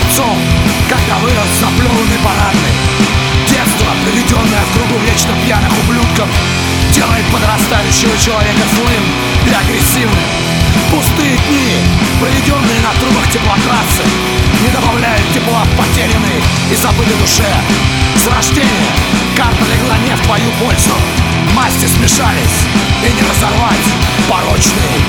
отцом, когда вырос заплеванный парадный. Детство, проведенное в кругу вечно пьяных ублюдков, делает подрастающего человека злым и агрессивным. Пустые дни, проведенные на трубах теплотрассы, не добавляют тепла в потерянной и забытой душе. С рождения карта легла не в твою пользу. Масти смешались, и не разорвать порочный